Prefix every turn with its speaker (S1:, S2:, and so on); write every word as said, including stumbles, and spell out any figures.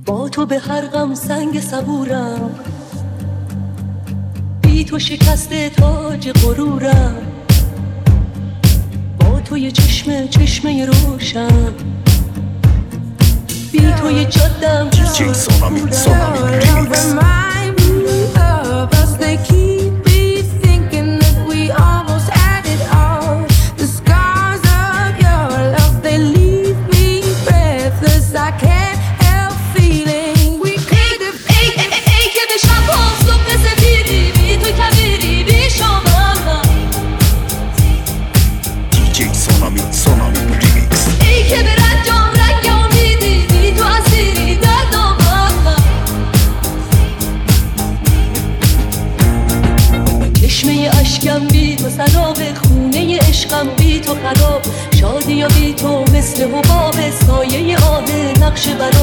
S1: با تو به هر غم سنگ صبورم، بی تو شکست تاج غرورم، با تو یه چشمه چشمه روشن، بی تو یه جادم
S2: دیجی سونامی سونامی ریمیکس.
S1: بی تو سراب خونه عشقم، بی تو خراب شادی یا بی تو مثل حباب سایه آه نقش بر